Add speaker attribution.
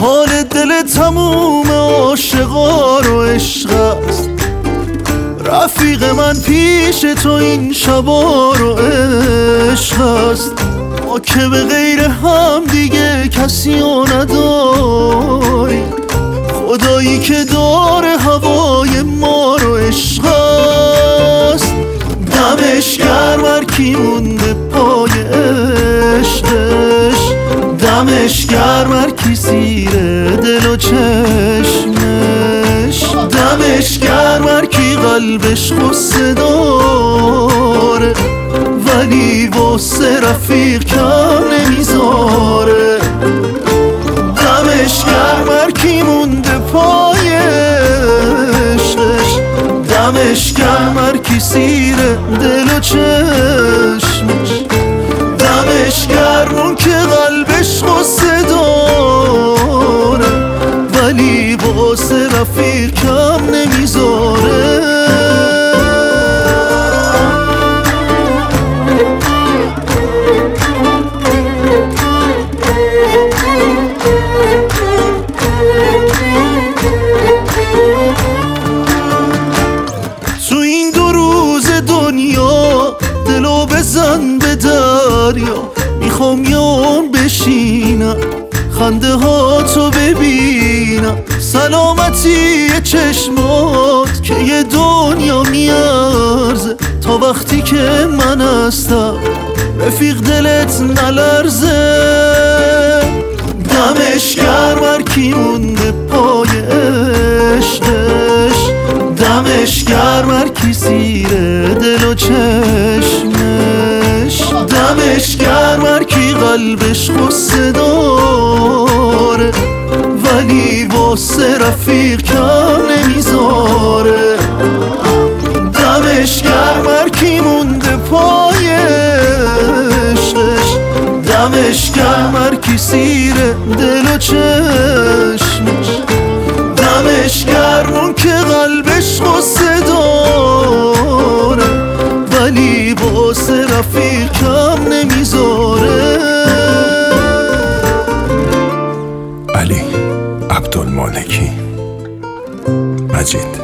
Speaker 1: حال دل تموم عاشقا رو عشق است. رفیق من پیش تو این شبا رو عشق است. ما که به غیر هم دیگه کسی رو نداری، خدایی که داره هوای ما رو عشق است. دمش گرم هر کی مونده پای عشقش، دمش گرم هر کی زیر دل و چشمش، دمش گرم هر کی قلبش غصه داره ولی واسه رفیق کم نمیذاره. دمش گرم هر کی مونده پای عشقش، دمش گرم هر کی زیر دل و چشمش، دمش گرم اون که قلبش غصه داره ولی واسه رفیق کم نمیذاره. تو این 2 روز دنیا دلو بزن به دریا، میخوام یه عمر بشینم خنده ها تو ببینم، سلامتی چشمات که یه دنیا میارزه، تا وقتی که من هستم رفیق دلت نلرزه. دمش گرم هر کی مونده پای عشقش، دمش گرم هر کی زیر دل و چشمش، دمش گرم هر کی قلبش غصه داره ولی واسه رفیق کم نمیذاره. دمش گرم هر کی مونده پای عشقش، دمش گرم هر کی زیر دل و چشمش، دمش گرم اون که قلبش غصه داره ولی واسه رفیق کم نمیذاره.
Speaker 2: علی عبدالمالکی، مجید.